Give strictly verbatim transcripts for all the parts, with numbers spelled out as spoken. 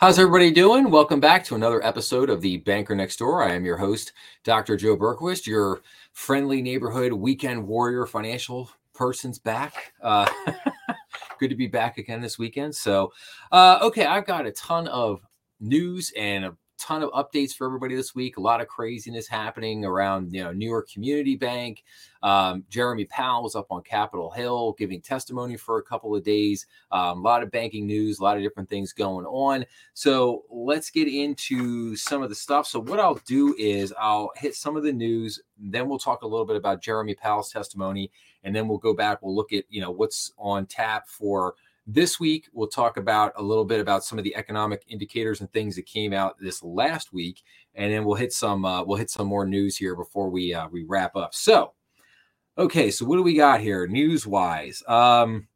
How's everybody doing? Welcome back to another episode of the Banker Next Door. I am your host, Doctor Joe Berquist, your friendly neighborhood weekend warrior financial person's back. Uh, good to be back again this weekend. So, uh, okay, I've got a ton of news and a ton of updates for everybody this week. A lot of craziness happening around, you know, New York Community Bank. Um, Jeremy Powell was up on Capitol Hill giving testimony for a couple of days. Um, a lot of banking news, a lot of different things going on. So let's get into some of the stuff. So what I'll do is I'll hit some of the news, then we'll talk a little bit about Jeremy Powell's testimony, and then we'll go back. We'll look at, you know, what's on tap for this week. We'll talk about a little bit about some of the economic indicators and things that came out this last week, and then we'll hit some uh, we'll hit some more news here before we uh, we wrap up. So, okay, so what do we got here news wise? Um,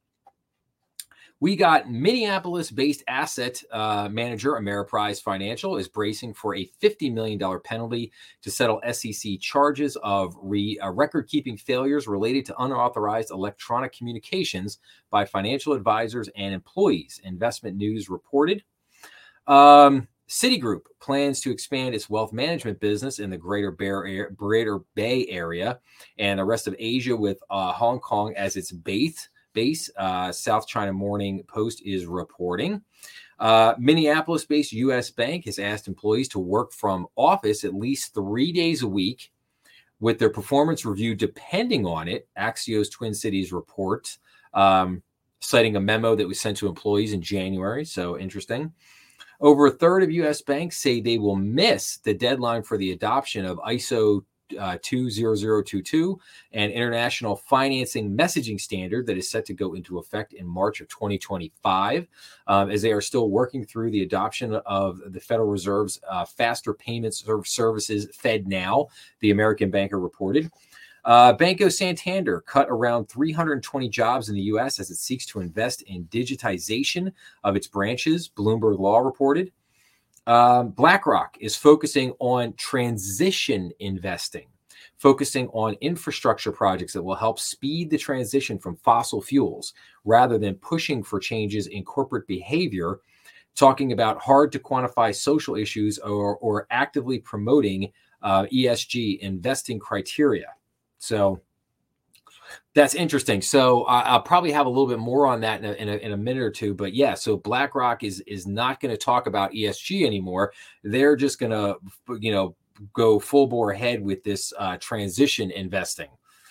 we got Minneapolis-based asset uh, manager Ameriprise Financial is bracing for a fifty million dollars penalty to settle S E C charges of re, uh, record-keeping failures related to unauthorized electronic communications by financial advisors and employees. Investment News reported. Um, Citigroup plans to expand its wealth management business in the Greater Bay, Greater Bay Area and the rest of Asia, with uh, Hong Kong as its base. Base, uh, South China Morning Post is reporting. Uh, Minneapolis-based U S Bank has asked employees to work from office at least three days a week, with their performance review depending on it. Axios Twin Cities report, um, citing a memo that was sent to employees in January. So interesting. Over a third of U S banks say they will miss the deadline for the adoption of I S O Uh, two thousand twenty-two, an international financing messaging standard that is set to go into effect in March of twenty twenty-five, um, as they are still working through the adoption of the Federal Reserve's uh, faster payment services, FedNow, the American Banker reported. Uh, Banco Santander cut around three hundred twenty jobs in the U S as it seeks to invest in digitization of its branches, Bloomberg Law reported. Um, BlackRock is focusing on transition investing, focusing on infrastructure projects that will help speed the transition from fossil fuels rather than pushing for changes in corporate behavior, talking about hard to quantify social issues or, or actively promoting uh, E S G investing criteria. So that's interesting. So uh, I'll probably have a little bit more on that in a, in a, in a minute or two. But yeah, so BlackRock is is not going to talk about E S G anymore. They're just going to, you know, go full bore ahead with this uh, transition investing.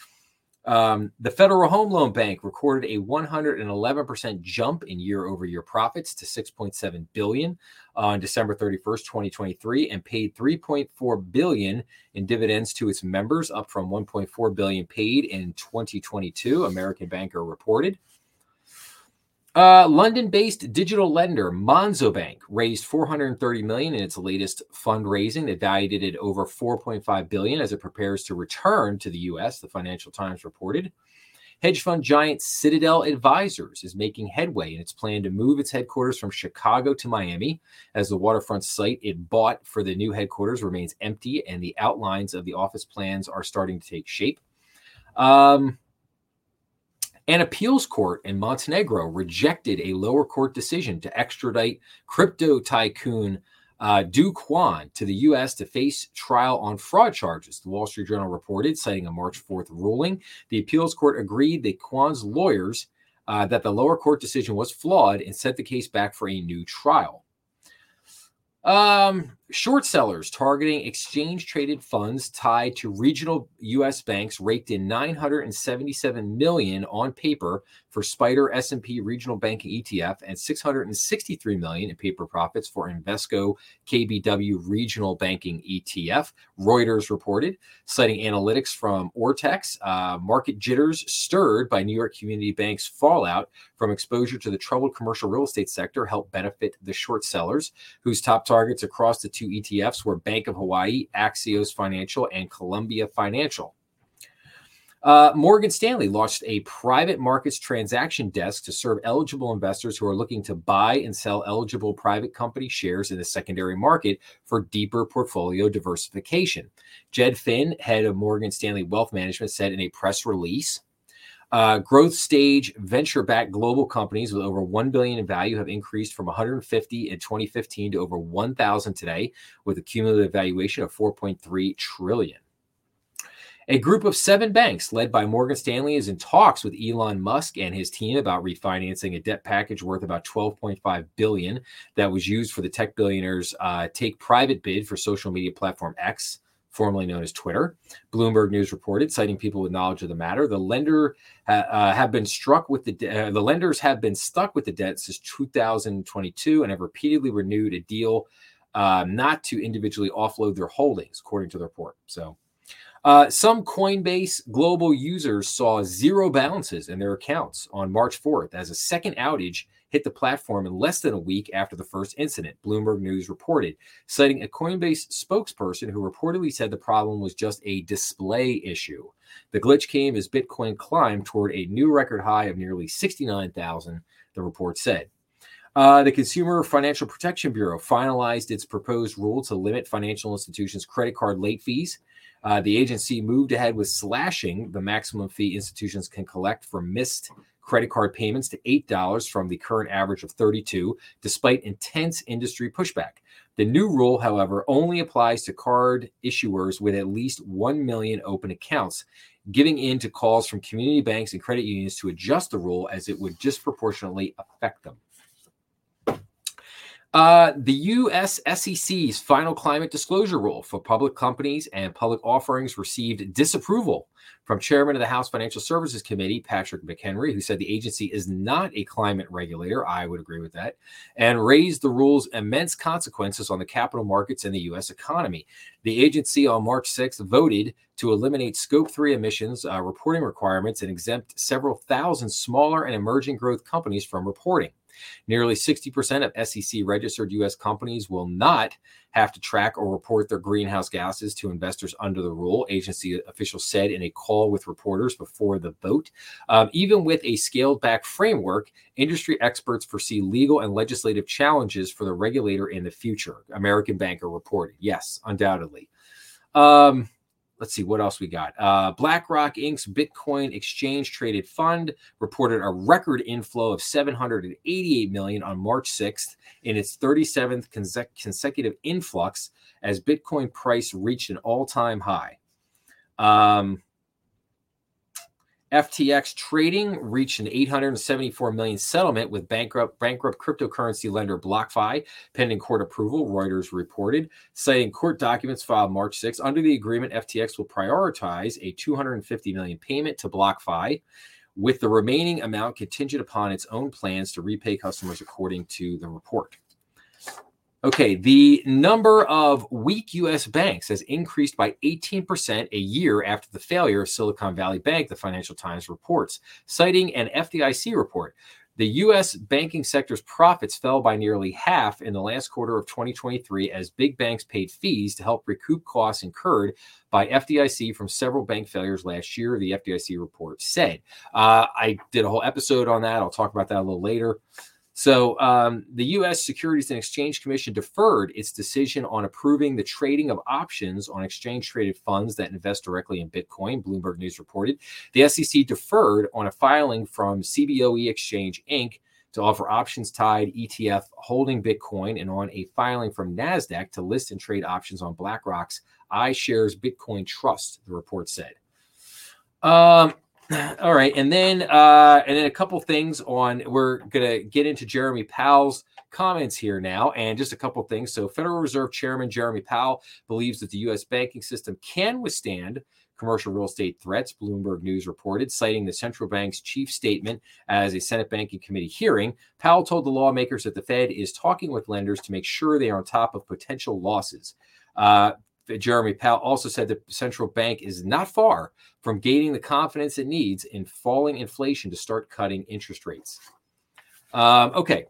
Um, the Federal Home Loan Bank recorded a one hundred eleven percent jump in year-over-year profits to six point seven billion dollars on December thirty-first, twenty twenty-three, and paid three point four billion dollars in dividends to its members, up from one point four billion dollars paid in twenty twenty-two, American Banker reported. Uh, London-based digital lender Monzo Bank raised four hundred thirty million dollars in its latest fundraising that valued it at over four point five billion dollars as it prepares to return to the U S, the Financial Times reported. Hedge fund giant Citadel Advisors is making headway in its plan to move its headquarters from Chicago to Miami, as the waterfront site it bought for the new headquarters remains empty and the outlines of the office plans are starting to take shape. Um... An appeals court in Montenegro rejected a lower court decision to extradite crypto tycoon uh, Do Kwon to the U S to face trial on fraud charges, the Wall Street Journal reported, citing a March fourth ruling. The appeals court agreed that Kwon's lawyers uh, that the lower court decision was flawed and sent the case back for a new trial. Um, short sellers targeting exchange-traded funds tied to regional U S banks raked in nine hundred seventy-seven million dollars on paper for Spider S and P Regional Banking E T F and six hundred sixty-three million dollars in paper profits for Invesco K B W Regional Banking E T F, Reuters reported, citing analytics from Ortex. Uh, market jitters stirred by New York Community Bank's fallout from exposure to the troubled commercial real estate sector helped benefit the short sellers, whose top targets across the two E T Fs were Bank of Hawaii, Axios Financial, and Columbia Financial. Uh, Morgan Stanley launched a private markets transaction desk to serve eligible investors who are looking to buy and sell eligible private company shares in the secondary market for deeper portfolio diversification. Jed Finn, head of Morgan Stanley Wealth Management, said in a press release. Uh, growth stage venture-backed global companies with over one billion dollars in value have increased from one hundred fifty in twenty fifteen to over one thousand today, with a cumulative valuation of four point three trillion dollars. A group of seven banks led by Morgan Stanley is in talks with Elon Musk and his team about refinancing a debt package worth about twelve point five billion dollars that was used for the tech billionaire's uh, take private bid for social media platform X, formerly known as Twitter. Bloomberg News reported, citing people with knowledge of the matter, the lender uh, have been struck with the de- uh, the lenders have been stuck with the debt since two thousand twenty-two and have repeatedly renewed a deal uh, not to individually offload their holdings, according to the report. So. Uh, some Coinbase global users saw zero balances in their accounts on March fourth as a second outage hit the platform in less than a week after the first incident, Bloomberg News reported, citing a Coinbase spokesperson who reportedly said the problem was just a display issue. The glitch came as Bitcoin climbed toward a new record high of nearly sixty-nine thousand, the report said. Uh, the Consumer Financial Protection Bureau finalized its proposed rule to limit financial institutions' credit card late fees. Uh, the agency moved ahead with slashing the maximum fee institutions can collect for missed credit card payments to eight dollars from the current average of thirty-two dollars, despite intense industry pushback. The new rule, however, only applies to card issuers with at least one million open accounts, giving in to calls from community banks and credit unions to adjust the rule as it would disproportionately affect them. Uh, the U S S E C's final climate disclosure rule for public companies and public offerings received disapproval from Chairman of the House Financial Services Committee, Patrick McHenry, who said the agency is not a climate regulator. I would agree with that, and raised the rule's immense consequences on the capital markets and the U S economy. The agency on March sixth voted to eliminate Scope three emissions uh, reporting requirements and exempt several thousand smaller and emerging growth companies from reporting. Nearly sixty percent of S E C-registered U S companies will not have to track or report their greenhouse gases to investors under the rule, agency officials said in a call with reporters before the vote. Um, even with a scaled-back framework, industry experts foresee legal and legislative challenges for the regulator in the future, American Banker reported. Yes, undoubtedly. Um, Let's see what else we got. Uh, BlackRock Incorporated's Bitcoin exchange traded fund reported a record inflow of seven hundred eighty-eight million dollars on March sixth in its thirty-seventh conse- consecutive influx as Bitcoin price reached an all-time high. Um, F T X Trading reached an eight hundred seventy-four million dollars settlement with bankrupt bankrupt cryptocurrency lender BlockFi, pending court approval, Reuters reported, citing court documents filed March sixth. Under the agreement, F T X will prioritize a two hundred fifty million dollars payment to BlockFi, with the remaining amount contingent upon its own plans to repay customers, according to the report. Okay, the number of weak U S banks has increased by eighteen percent a year after the failure of Silicon Valley Bank, the Financial Times reports, citing an F D I C report. The U S banking sector's profits fell by nearly half in the last quarter of twenty twenty-three as big banks paid fees to help recoup costs incurred by F D I C from several bank failures last year, the F D I C report said. Uh, I did a whole episode on that. I'll talk about that a little later. So um, the U S Securities and Exchange Commission deferred its decision on approving the trading of options on exchange-traded funds that invest directly in Bitcoin, Bloomberg News reported. The S E C deferred on a filing from C B O E Exchange, Incorporated to offer options-tied E T F holding Bitcoin, and on a filing from NASDAQ to list and trade options on BlackRock's iShares Bitcoin Trust, the report said. Um. All right, and then uh, and then a couple things on. We're gonna get into Jeremy Powell's comments here now, and just a couple things. So, Federal Reserve Chairman Jeremy Powell believes that the U S banking system can withstand commercial real estate threats, Bloomberg News reported, citing the central bank's chief statement as a Senate Banking Committee hearing. Powell told the lawmakers that the Fed is talking with lenders to make sure they are on top of potential losses. Uh, Jeremy Powell also said the central bank is not far from gaining the confidence it needs in falling inflation to start cutting interest rates. Um, okay.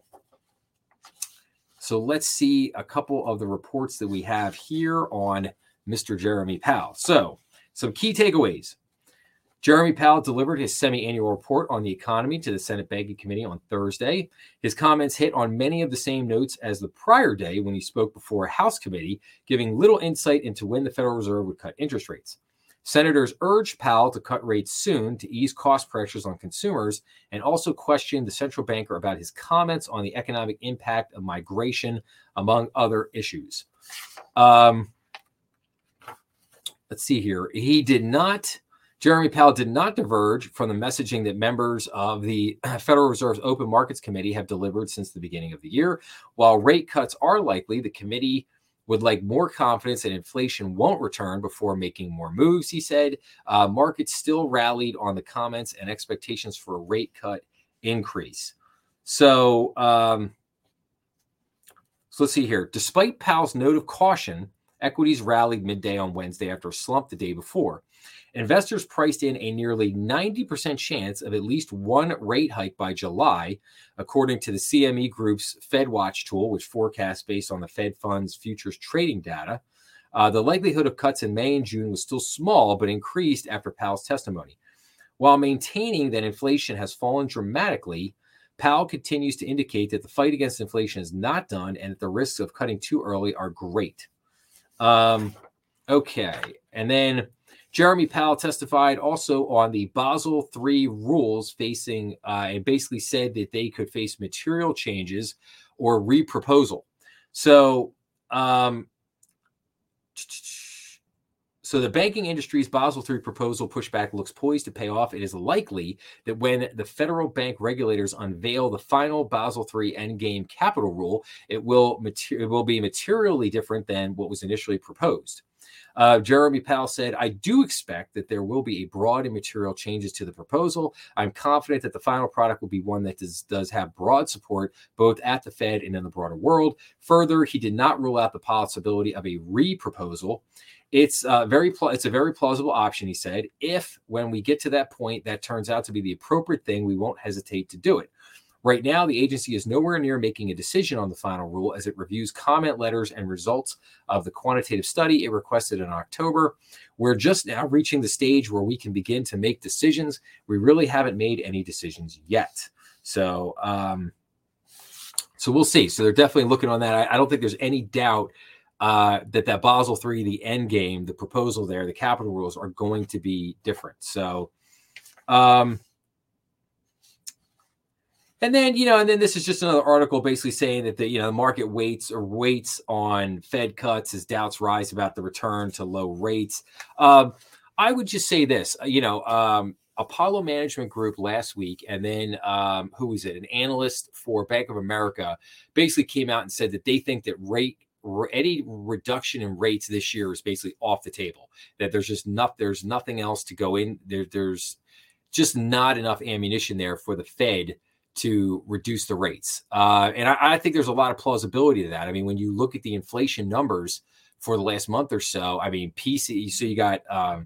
So let's see a couple of the reports that we have here on Mister Jeremy Powell. So some key takeaways. Jeremy Powell delivered his semi-annual report on the economy to the Senate Banking Committee on Thursday. His comments hit on many of the same notes as the prior day when he spoke before a House committee, giving little insight into when the Federal Reserve would cut interest rates. Senators urged Powell to cut rates soon to ease cost pressures on consumers and also questioned the central banker about his comments on the economic impact of migration, among other issues. Um, let's see here. He did not, Jeremy Powell did not diverge from the messaging that members of the Federal Reserve's Open Markets Committee have delivered since the beginning of the year. While rate cuts are likely, the committee would like more confidence that inflation won't return before making more moves, he said. Uh, markets still rallied on the comments and expectations for a rate cut increase. So, um, so let's see here. Despite Powell's note of caution, equities rallied midday on Wednesday after a slump the day before. Investors priced in a nearly ninety percent chance of at least one rate hike by July, according to the C M E Group's FedWatch tool, which forecasts based on the Fed funds futures trading data. Uh, the likelihood of cuts in May and June was still small, but increased after Powell's testimony. While maintaining that inflation has fallen dramatically, Powell continues to indicate that the fight against inflation is not done and that the risks of cutting too early are great. Um, okay, and then Jeremy Powell testified also on the Basel three rules facing, uh, and basically said that they could face material changes or reproposal. So, um, so the banking industry's Basel three proposal pushback looks poised to pay off. It is likely that when the federal bank regulators unveil the final Basel three endgame capital rule, it will, mater- it will be materially different than what was initially proposed. Uh, Jeremy Powell said, I do expect that there will be a broad and material changes to the proposal. I'm confident that the final product will be one that does, does have broad support both at the Fed and in the broader world. Further, he did not rule out the possibility of a re-proposal. It's, uh, very pl- it's a very plausible option, he said. If, when we get to that point, that turns out to be the appropriate thing, we won't hesitate to do it. Right now, the agency is nowhere near making a decision on the final rule as it reviews comment letters and results of the quantitative study it requested in October. We're just now reaching the stage where we can begin to make decisions. We really haven't made any decisions yet. So, um, so we'll see. So they're definitely looking on that. I, I don't think there's any doubt uh, that that Basel three, the end game, the proposal there, the capital rules are going to be different. So, um, And then, you know, and then this is just another article basically saying that the, you know, the market waits or waits on Fed cuts as doubts rise about the return to low rates. Um, I would just say this, you know, um, Apollo Management Group last week, and then um, who was it? An analyst for Bank of America basically came out and said that they think that rate any reduction in rates this year is basically off the table. That there's just not there's nothing else to go in there. There's just not enough ammunition there for the Fed to reduce the rates. Uh, and I, I think there's a lot of plausibility to that. I mean, when you look at the inflation numbers for the last month or so, I mean, P C E, so you got um,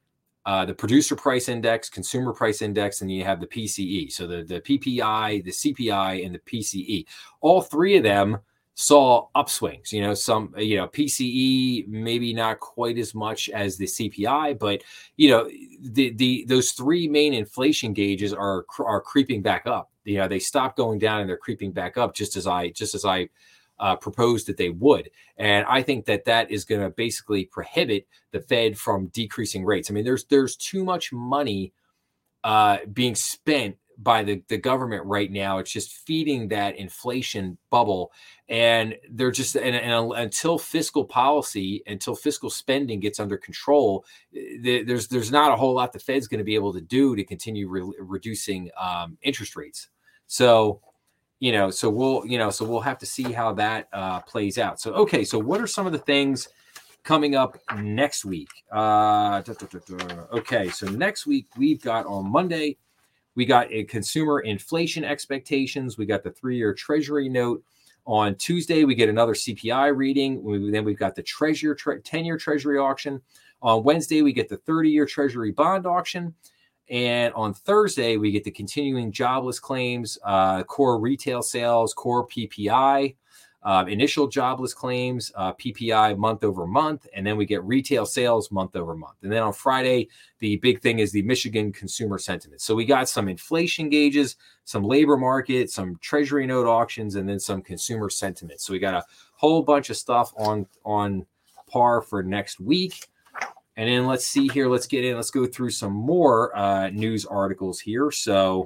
uh, the producer price index, consumer price index, and you have the P C E. So the, the P P I, the C P I, and the P C E. All three of them saw upswings. You know, some, you know, P C E maybe not quite as much as the C P I, but you know, the the those three main inflation gauges are are creeping back up. You know, they stopped going down and they're creeping back up, just as I just as I uh, proposed that they would. And I think that that is going to basically prohibit the Fed from decreasing rates. I mean, there's there's too much money uh, being spent by the, the government right now. It's just feeding that inflation bubble. And they're just, and, and until fiscal policy, until fiscal spending gets under control, there's there's not a whole lot the Fed's going to be able to do to continue re- reducing um, interest rates. So, you know, so we'll, you know, so we'll have to see how that uh, plays out. So, okay, so what are some of the things coming up next week? Uh, da, da, da, da. Okay, so next week we've got on Monday, we got a consumer inflation expectations. We got the three-year Treasury note. On Tuesday, we get another C P I reading. We, then we've got the Treasury tre- ten-year Treasury auction. On Wednesday, we get the thirty-year Treasury bond auction. And on Thursday, we get the continuing jobless claims, uh, core retail sales, core P P I, uh, initial jobless claims, uh, P P I month over month, and then we get retail sales month over month. And then on Friday, the big thing is the Michigan consumer sentiment. So we got some inflation gauges, some labor market, some Treasury note auctions, and then some consumer sentiment. So we got a whole bunch of stuff on, on par for next week. And then let's see here. Let's get in. Let's go through some more uh, news articles here. So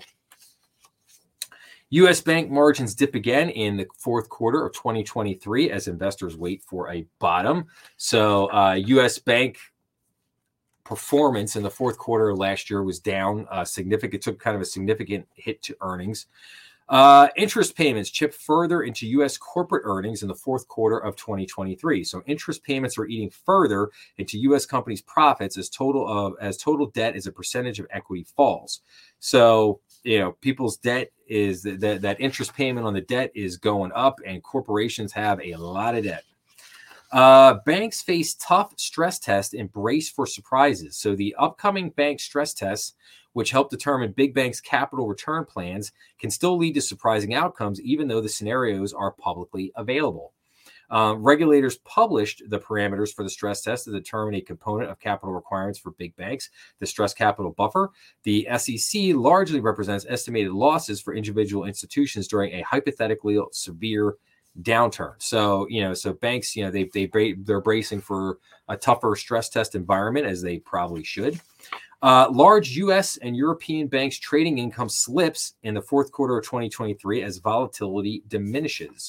U S bank margins dip again in the fourth quarter of twenty twenty-three as investors wait for a bottom. So uh, U S bank performance in the fourth quarter of last year was down uh, significant, took kind of a significant hit to earnings. Uh, interest payments chipped further into U S corporate earnings in the fourth quarter of twenty twenty-three. So interest payments are eating further into U S companies' profits as total of as total debt as a percentage of equity falls. So you know people's debt is that that, that interest payment on the debt is going up, and corporations have a lot of debt. Uh, banks face tough stress tests and brace for surprises. So the upcoming bank stress tests, which help determine big banks' capital return plans, can still lead to surprising outcomes, even though the scenarios are publicly available. Uh, regulators published the parameters for the stress test to determine a component of capital requirements for big banks, the stress capital buffer. The S E C largely represents estimated losses for individual institutions during a hypothetically severe downturn. So, you know, so banks, you know, they, they, they're bracing for a tougher stress test environment, as they probably should. Uh, large U S and European banks' trading income slips in the fourth quarter of twenty twenty-three as volatility diminishes.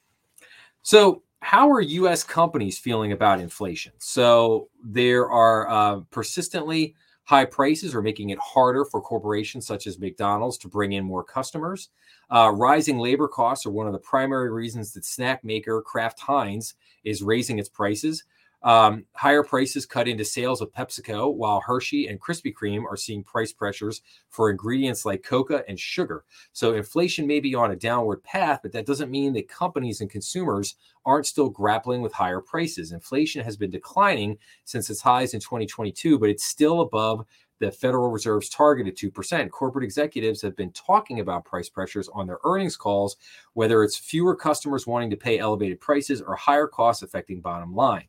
So how are U S companies feeling about inflation? So there are uh, persistently high prices are making it harder for corporations such as McDonald's to bring in more customers. Uh, rising labor costs are one of the primary reasons that snack maker Kraft Heinz is raising its prices. Um, higher prices cut into sales of PepsiCo, while Hershey and Krispy Kreme are seeing price pressures for ingredients like cocoa and sugar. So inflation may be on a downward path, but that doesn't mean that companies and consumers aren't still grappling with higher prices. Inflation has been declining since its highs in twenty twenty-two, but it's still above the Federal Reserve's target at two percent. Corporate executives have been talking about price pressures on their earnings calls, whether it's fewer customers wanting to pay elevated prices or higher costs affecting bottom line.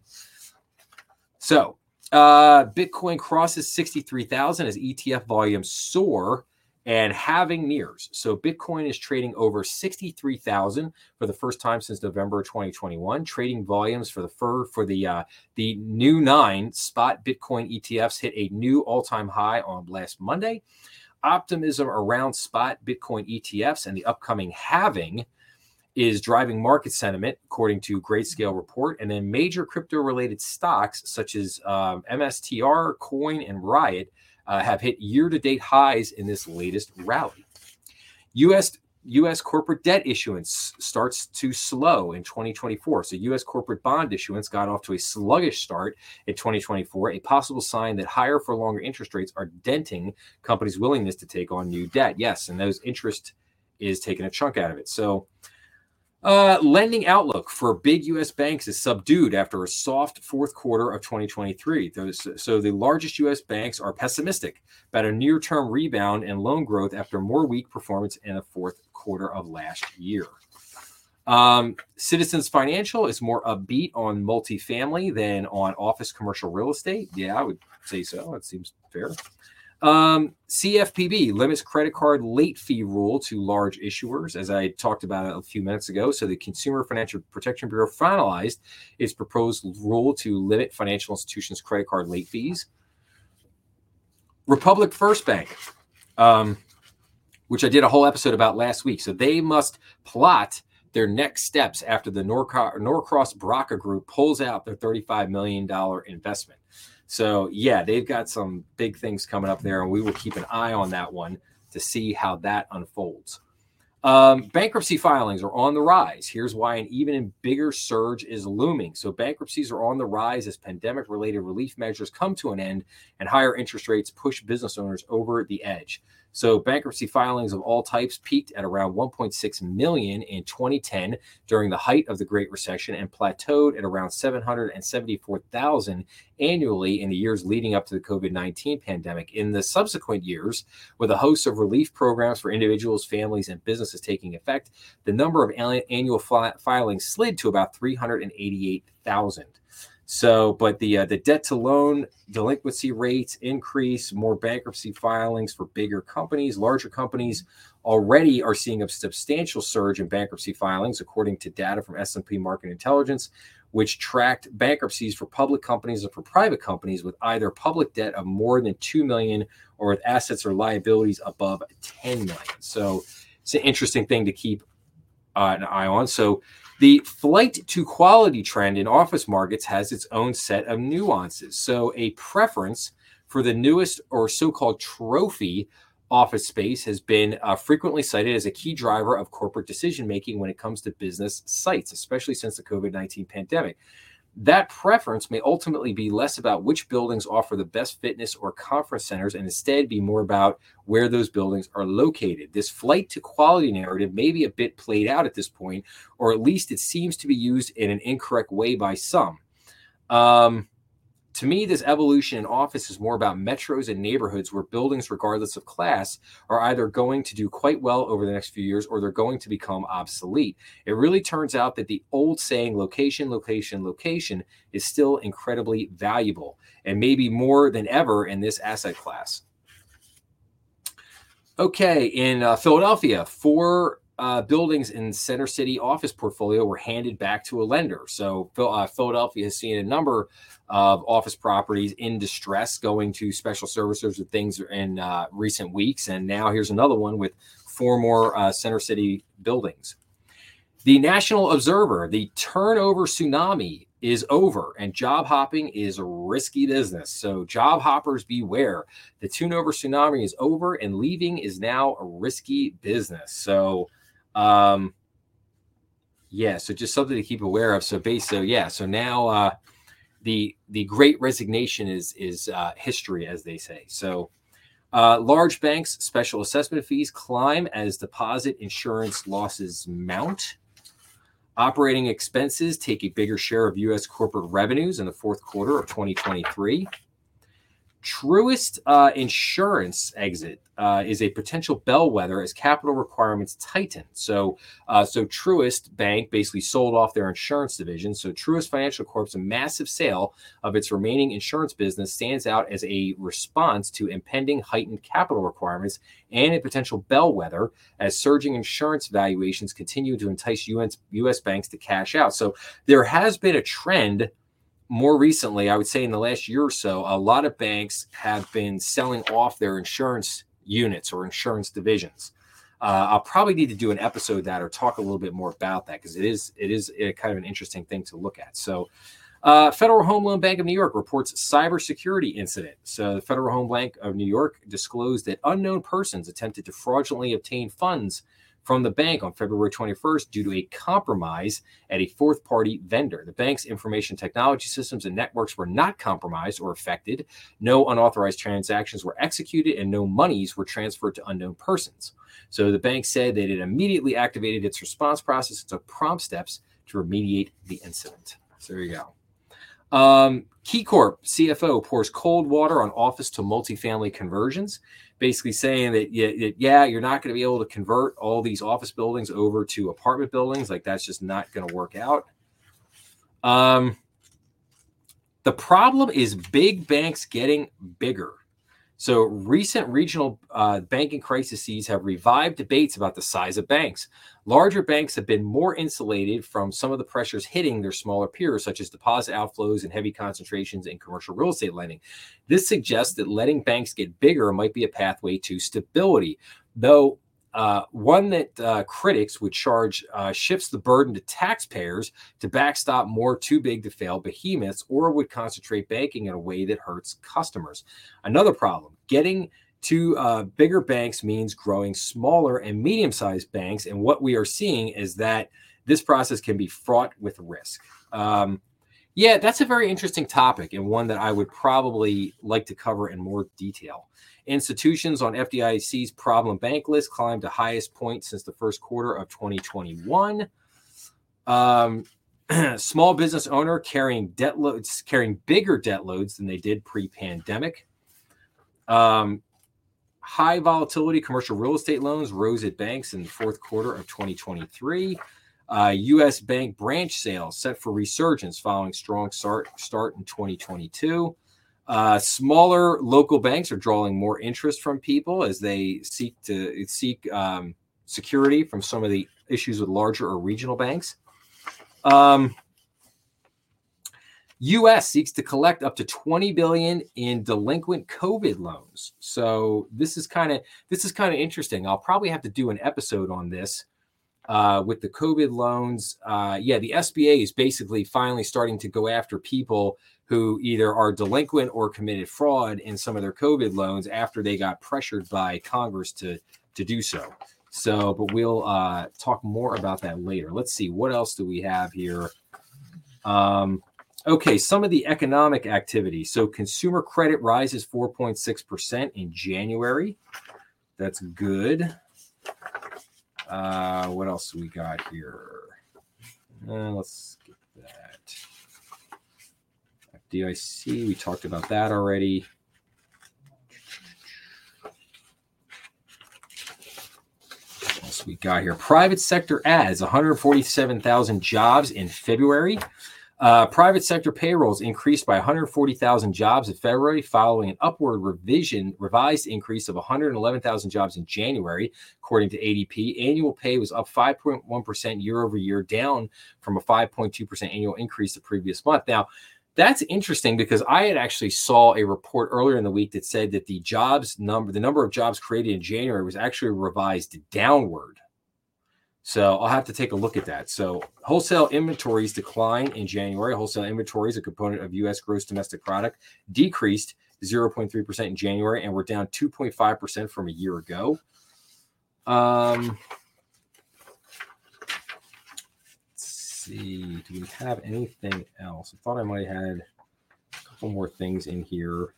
So uh, Bitcoin crosses sixty-three thousand as E T F volumes soar and halving nears. So Bitcoin is trading over sixty-three thousand for the first time since November twenty twenty-one. Trading volumes for the for, for the uh, the new nine spot Bitcoin E T Fs hit a new all-time high on last Monday. Optimism around spot Bitcoin E T Fs and the upcoming halving is driving market sentiment, according to Grayscale report. And then major crypto-related stocks such as um, M S T R, Coin, and Riot uh, have hit year-to-date highs in this latest rally. U S U S corporate debt issuance starts to slow in twenty twenty-four. So U S corporate bond issuance got off to a sluggish start in twenty twenty-four, a possible sign that higher for longer interest rates are denting companies' willingness to take on new debt. Yes, and those interest is taking a chunk out of it. So Uh, lending outlook for big U S banks is subdued after a soft fourth quarter of twenty twenty-three. Those, so the largest U S banks are pessimistic about a near-term rebound in loan growth after more weak performance in the fourth quarter of last year. Um, Citizens Financial is more upbeat on multifamily than on office commercial real estate. Yeah, I would say so. That seems fair. Um, C F P B limits credit card late fee rule to large issuers, as I talked about a few minutes ago. So the Consumer Financial Protection Bureau finalized its proposed rule to limit financial institutions' credit card late fees. Republic First Bank, um, which I did a whole episode about last week. So they must plot their next steps after the Norcross, Norcross Braca Group pulls out their thirty-five million dollars investment. So, yeah, they've got some big things coming up there, and we will keep an eye on that one to see how that unfolds. Um, bankruptcy filings are on the rise. Here's why an even bigger surge is looming. So bankruptcies are on the rise as pandemic-related relief measures come to an end and higher interest rates push business owners over the edge. So bankruptcy filings of all types peaked at around one point six million in twenty ten during the height of the Great Recession and plateaued at around seven hundred seventy-four thousand annually in the years leading up to the COVID nineteen pandemic. In the subsequent years, with a host of relief programs for individuals, families, and businesses taking effect, the number of annual filings slid to about three hundred eighty-eight thousand. So, but the uh, the debt to loan delinquency rates increase, more bankruptcy filings for bigger companies. Larger companies already are seeing a substantial surge in bankruptcy filings, according to data from S and P Market Intelligence, which tracked bankruptcies for public companies and for private companies with either public debt of more than two million dollars or with assets or liabilities above ten million dollars. So it's an interesting thing to keep uh, an eye on. So the flight to quality trend in office markets has its own set of nuances. So a preference for the newest or so-called trophy office space has been uh, frequently cited as a key driver of corporate decision-making when it comes to business sites, especially since the COVID nineteen pandemic. That preference may ultimately be less about which buildings offer the best fitness or conference centers and instead be more about where those buildings are located. This flight to quality narrative may be a bit played out at this point, or at least it seems to be used in an incorrect way by some. Um, To me, this evolution in office is more about metros and neighborhoods where buildings, regardless of class, are either going to do quite well over the next few years or they're going to become obsolete. It really turns out that the old saying, location, location, location, is still incredibly valuable and maybe more than ever in this asset class. Okay, in uh, Philadelphia, four uh, buildings in Center City office portfolio were handed back to a lender. So uh, Philadelphia has seen a number of office properties in distress going to special servicers with things in uh, recent weeks. And now here's another one with four more uh, Center City buildings. The National Observer, the turnover tsunami is over and job hopping is a risky business. So job hoppers beware. The turnover tsunami is over and leaving is now a risky business. So, um, yeah, so just something to keep aware of. So base, so yeah, so now, uh, The the great resignation is is uh, history, as they say. So uh, large banks, special assessment fees climb as deposit insurance losses mount. Operating expenses take a bigger share of U S corporate revenues in the fourth quarter of twenty twenty-three. Truist uh, Insurance exit uh, is a potential bellwether as capital requirements tighten. So, uh, so Truist Bank basically sold off their insurance division. So Truist Financial Corp's massive sale of its remaining insurance business stands out as a response to impending heightened capital requirements and a potential bellwether as surging insurance valuations continue to entice U S banks to cash out. So there has been a trend. More recently, I would say in the last year or so, a lot of banks have been selling off their insurance units or insurance divisions. Uh, I'll probably need to do an episode of that or talk a little bit more about that because it is it is a kind of an interesting thing to look at. So uh, Federal Home Loan Bank of New York reports cybersecurity incident. So the Federal Home Bank of New York disclosed that unknown persons attempted to fraudulently obtain funds from the bank on February twenty-first due to a compromise at a fourth-party vendor. The bank's information technology systems and networks were not compromised or affected. No unauthorized transactions were executed and no monies were transferred to unknown persons. So the bank said that it immediately activated its response process and took prompt steps to remediate the incident. So there you go. Um, KeyCorp C F O pours cold water on office to multifamily conversions, basically saying that, yeah, you're not going to be able to convert all these office buildings over to apartment buildings. Like that's just not going to work out. Um, the problem is big banks getting bigger. So recent regional uh, banking crises have revived debates about the size of banks. Larger banks have been more insulated from some of the pressures hitting their smaller peers, such as deposit outflows and heavy concentrations in commercial real estate lending. This suggests that letting banks get bigger might be a pathway to stability, though uh, one that uh, critics would charge uh, shifts the burden to taxpayers to backstop more too big to fail behemoths or would concentrate banking in a way that hurts customers. Another problem, getting to uh, bigger banks means growing smaller and medium-sized banks. And what we are seeing is that this process can be fraught with risk. Um, yeah, that's a very interesting topic and one that I would probably like to cover in more detail. Institutions on F D I C's problem bank list climbed to highest point since the first quarter of twenty twenty-one. Um, small business owner carrying debt loads, carrying bigger debt loads than they did pre-pandemic. Um, high volatility commercial real estate loans rose at banks in the fourth quarter of twenty twenty-three. Uh, U S bank branch sales set for resurgence following strong start, start in twenty twenty-two. Uh, smaller local banks are drawing more interest from people as they seek to seek um, security from some of the issues with larger or regional banks. Um, U S seeks to collect up to twenty billion dollars in delinquent COVID loans. So this is kind of this is kind of interesting. I'll probably have to do an episode on this uh, with the COVID loans. Uh, yeah, the S B A is basically finally starting to go after people who either are delinquent or committed fraud in some of their COVID loans after they got pressured by Congress to to do so. So, but we'll uh, talk more about that later. Let's see, what else do we have here? Um, Okay, some of the economic activity. So consumer credit rises four point six percent in January. That's good. Uh, what else we got here? Uh, let's skip that. F D I C, we talked about that already. What else we got here? Private sector adds one hundred forty-seven thousand jobs in February. Uh, private sector payrolls increased by one hundred forty thousand jobs in February, following an upward revision, revised increase of one hundred eleven thousand jobs in January, according to A D P. Annual pay was up five point one percent year over year, down from a five point two percent annual increase the previous month. Now, that's interesting because I had actually saw a report earlier in the week that said that the jobs number, the number of jobs created in January was actually revised downward. So I'll have to take a look at that. So wholesale inventories declined in January. Wholesale inventories, a component of U S gross domestic product, decreased zero point three percent in January, and we're down two point five percent from a year ago. Um, let's see. Do we have anything else? I thought I might have had a couple more things in here.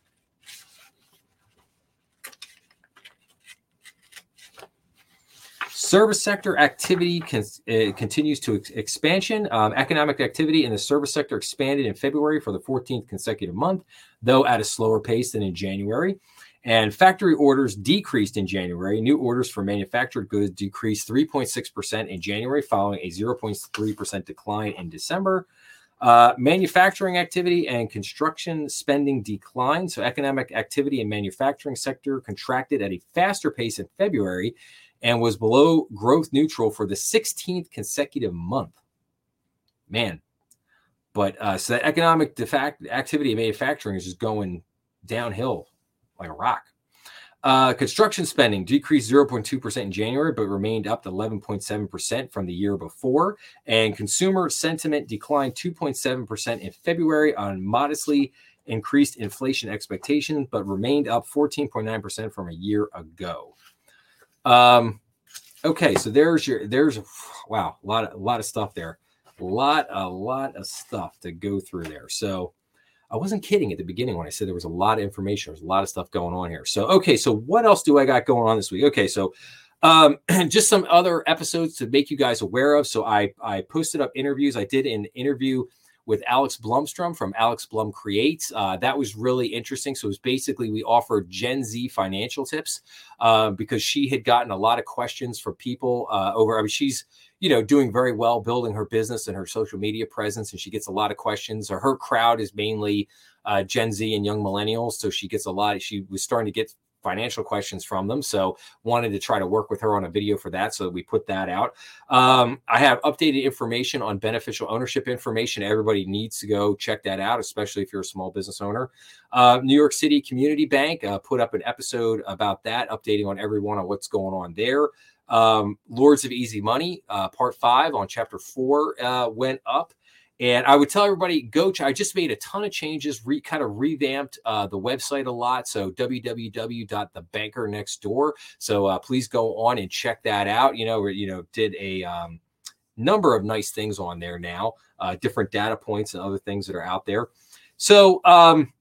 Service sector activity con- uh, continues to ex- expansion. Um, economic activity in the service sector expanded in February for the fourteenth consecutive month, though at a slower pace than in January. And factory orders decreased in January. New orders for manufactured goods decreased three point six percent in January, following a zero point three percent decline in December. Uh, manufacturing activity and construction spending declined. So economic activity in manufacturing sector contracted at a faster pace in February and was below growth neutral for the sixteenth consecutive month. Man. But uh, so that economic de facto activity in manufacturing is just going downhill like a rock. Uh, construction spending decreased zero point two percent in January, but remained up to eleven point seven percent from the year before. And consumer sentiment declined two point seven percent in February on modestly increased inflation expectations, but remained up fourteen point nine percent from a year ago. Um, okay, so there's your, there's, wow, a lot of, a lot of stuff there. A lot, a lot of stuff to go through there. So I wasn't kidding at the beginning when I said there was a lot of information. There's a lot of stuff going on here. So, okay, so what else do I got going on this week? Okay, so um, just some other episodes to make you guys aware of. So I, I posted up interviews. I did an interview with Alex Blumstrom from Alex Blum Creates. Uh, that was really interesting. So it was basically, we offered Gen Z financial tips uh, because she had gotten a lot of questions from people uh, over, I mean, she's, you know, doing very well building her business and her social media presence. And she gets a lot of questions, or her crowd is mainly uh, Gen Z and young millennials. So she gets a lot, she was starting to get financial questions from them. So wanted to try to work with her on a video for that. So we put that out. Um, I have updated information on beneficial ownership information. Everybody needs to go check that out, especially if you're a small business owner. Uh, New York City Community Bank uh, put up an episode about that, updating on everyone on what's going on there. Um, Lords of Easy Money, uh, part five on chapter four uh, went up. And I would tell everybody, go. I just made a ton of changes, re, kind of revamped uh, the website a lot. So w w w dot the banker next door. So uh, please go on and check that out. You know, you know, did a um, number of nice things on there now, uh, different data points and other things that are out there. So, um,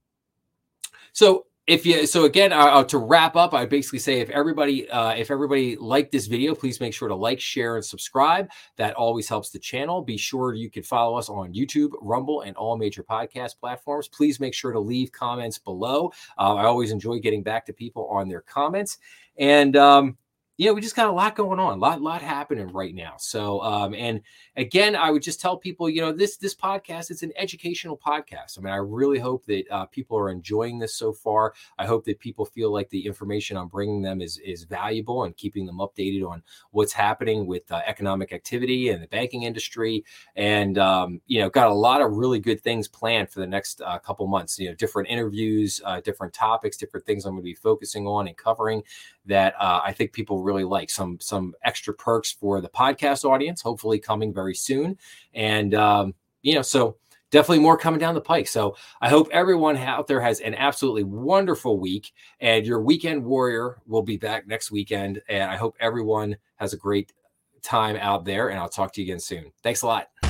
so. If you, so again, uh, to wrap up, I basically say if everybody, uh, if everybody liked this video, please make sure to like, share, and subscribe. That always helps the channel. Be sure you can follow us on YouTube, Rumble, and all major podcast platforms. Please make sure to leave comments below. Uh, I always enjoy getting back to people on their comments. And, um, you know, we just got a lot going on, a lot, lot happening right now. So, um, and again, I would just tell people, you know, this, this podcast, it's an educational podcast. I mean, I really hope that uh, people are enjoying this so far. I hope that people feel like the information I'm bringing them is, is valuable and keeping them updated on what's happening with uh, economic activity and the banking industry. And, um, you know, got a lot of really good things planned for the next uh, couple months, you know, different interviews, uh, different topics, different things I'm going to be focusing on and covering that uh, I think people really like. Some some extra perks for the podcast audience, hopefully coming very soon. And, um, you know, so definitely more coming down the pike. So I hope everyone out there has an absolutely wonderful week, and your weekend warrior will be back next weekend. And I hope everyone has a great time out there, and I'll talk to you again soon. Thanks a lot.